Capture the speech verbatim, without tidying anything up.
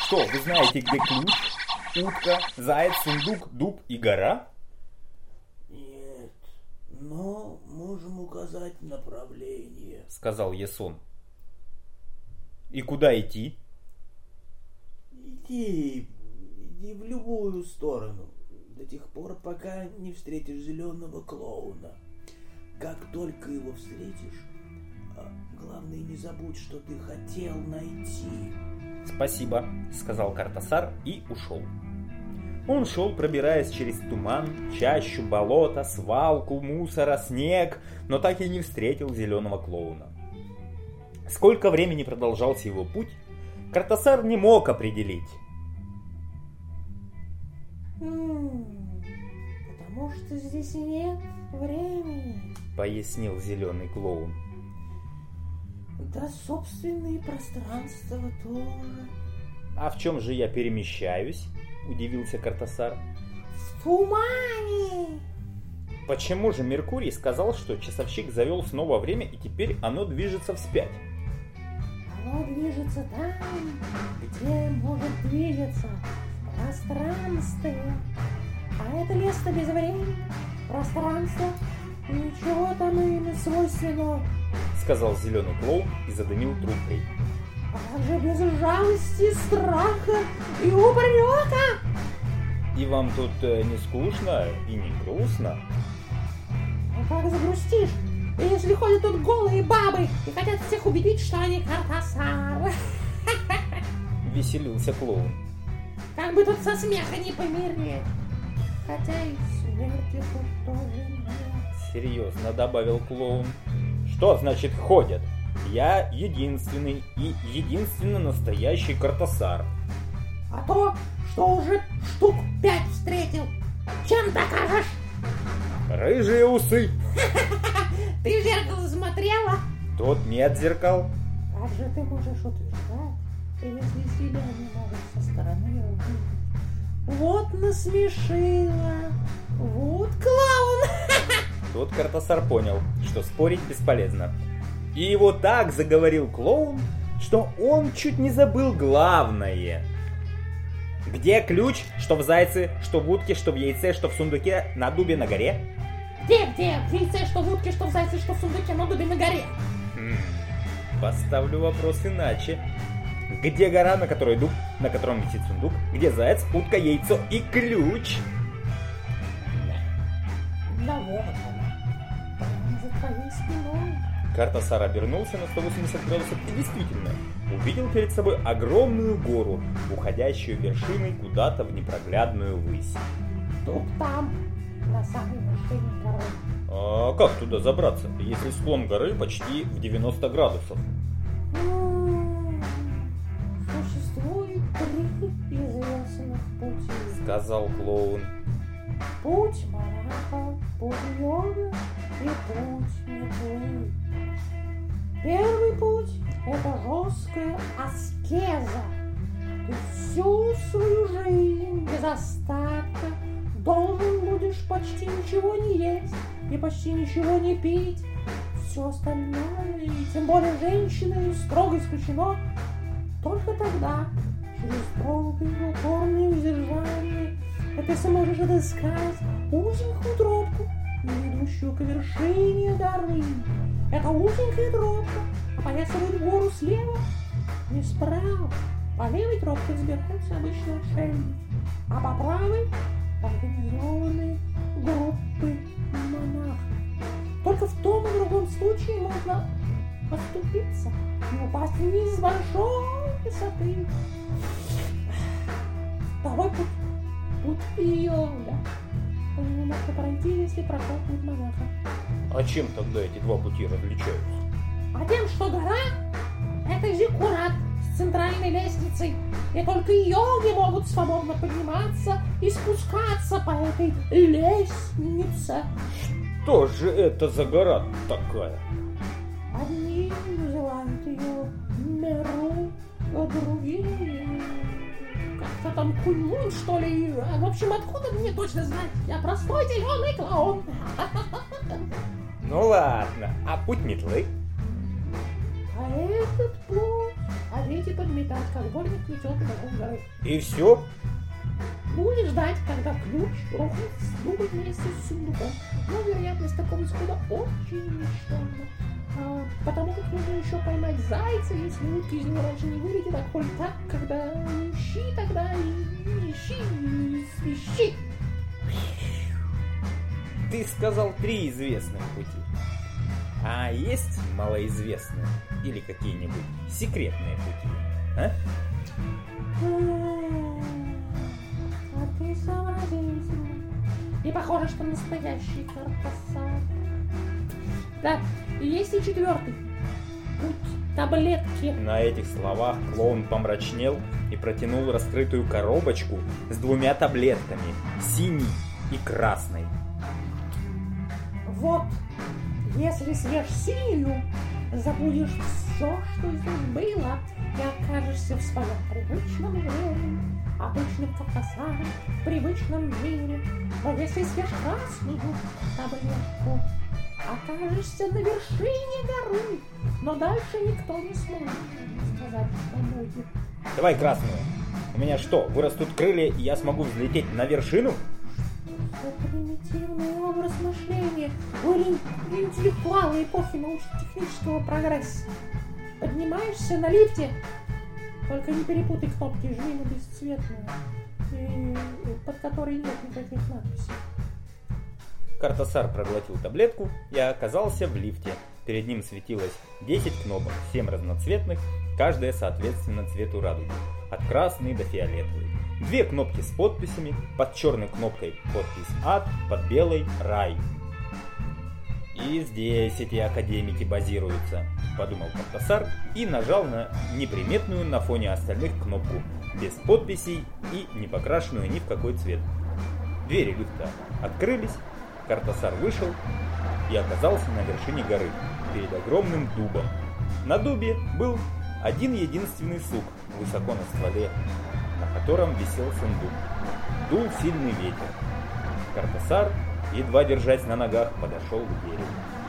Что, вы знаете, где ключ, утка, заяц, сундук, дуб и гора? Нет, но можем указать направление, сказал Ясон. И куда идти? Иди, иди в любую сторону, до тех пор, пока не встретишь зеленого клоуна. Как только его встретишь, главное, не забудь, что ты хотел найти. Спасибо, сказал Картасар и ушел. Он шел, пробираясь через туман, чащу, болото, свалку, мусора, снег, но так и не встретил зеленого клоуна. Сколько времени продолжался его путь, Картасар не мог определить. М-м, потому что здесь нет времени, пояснил зеленый клоун. Да, собственные пространства тоже. А в чем же я перемещаюсь? Удивился Картасар. В тумане. Почему же Меркурий сказал, что часовщик завел снова время и теперь оно движется вспять? Оно движется там, где может двигаться, в пространстве. А это место без времени, пространство, ничего там и не свойственно, сказал зеленый клоун и задымил трубкой. А же без жалости, страха и упрека. И вам тут не скучно и не грустно? А как загрустишь, если ходят тут голые бабы и хотят всех убедить, что они Картасар? Веселился клоун. Как бы тут со смеха не помереть. Хотя и смерти тут тоже нет. Серьезно, добавил клоун. Что значит ходят? Я единственный и единственно настоящий Картасар. А то, что уже штук пять встретил. Чем докажешь? Рыжие усы. Ты в зеркало смотрела? Тут нет зеркал. Как же ты можешь утверждать, если себя не можешь со стороны увидеть? Вот насмешила. Вот клоун. Тут Картасар понял, что спорить бесполезно. И его так заговорил клоун, что он чуть не забыл главное. Где ключ, что в зайце, что в утке, что в яйце, что в сундуке, на дубе, на горе? Где, где? В яйце, что в утке, что в зайце, что в сундуке, на дубе, на горе? Хм, поставлю вопрос иначе. Где гора, на которой дуб, на котором висит сундук? Где заяц, утка, яйцо и ключ? Да вот она, прямо за твоей спиной. Картасар обернулся на сто восемьдесят градусов и действительно увидел перед собой огромную гору, уходящую вершиной куда-то в непроглядную высь. Тут там, на самой вершине горы. А как туда забраться, если склон горы почти в девяносто градусов? М-м-м. Существует три известных пути, сказал клоун. Путь монаха, путь йога и путь метлы. Первый путь – это жесткая аскеза. Ты всю свою жизнь без остатка должен будешь почти ничего не есть и почти ничего не пить. Все остальное, и тем более женщины, строго исключено. Только тогда, через долгое упорное удержание, ты сможешь отыскать узенькую тропку, ведущую к вершине горы. Это узенькая тропка опоясывает гору слева и справа. По левой тропке взбираются обычные отшельники, а по правой организованные группы монахов. Только в том и другом случае можно оступиться и упасть вниз с большой высоты. Второй путь – путь йога. Не можно пройти, если протолкнуть монаха. А чем тогда эти два пути различаются? А тем, что гора – это зиккурат с центральной лестницей, и только йоги могут свободно подниматься и спускаться по этой лестнице. Что же это за гора такая? Одни называют ее Меру, а другие как-то там Куньмун, что ли. В общем, откуда мне точно знать? Я простой зеленый клоун. Ну ладно, а путь метлы? А этот путь, а ведь и подметать, как дворник метет вокруг горы. И все? Будешь ждать, когда ключ рухнет с дуба вместе с сундуком. Но вероятность такого исхода очень ничтожна. А, потому как нужно еще поймать зайца, если утка из него раньше не вылетит, а коль так, когда ищи, тогда и ищи, и свищи. Ты сказал три известных пути. А есть малоизвестные или какие-нибудь секретные пути? А? А ты сообразительный. И похоже, что настоящий Картасар. Да, и есть и четвертый путь. Таблетки. На этих словах клоун помрачнел и протянул раскрытую коробочку с двумя таблетками, синей и красной. Вот, если съешь синюю, забудешь все, что здесь было, и окажешься в своем привычном времени, обычным Картасаром, в привычном мире. Но если съешь красную таблетку, окажешься на вершине горы, но дальше никто не сможет сказать, что будет. Давай красную. У меня что, вырастут крылья, и я смогу взлететь на вершину? Что примитивный образ мышления. Вы интеллектуалы эпохи научно-технического прогресса. Поднимаешься на лифте, только не перепутай кнопки, жми на бесцветную, и под которой нет никаких надписей. Картасар проглотил таблетку и оказался в лифте. Перед ним светилось десять кнопок, семь разноцветных, каждая соответственно цвету радуги, от красной до фиолетовой. Две кнопки с подписями, под черной кнопкой подпись «Ад», под белой «Рай». И здесь эти академики базируются, подумал Картасар и нажал на неприметную на фоне остальных кнопку, без подписей и не покрашенную ни в какой цвет. Двери лифта открылись, Картасар вышел и оказался на вершине горы, перед огромным дубом. На дубе был один единственный сук высоко на стволе, на котором висел сундук. Дул сильный ветер. Картасар, едва держась на ногах, подошел к берегу.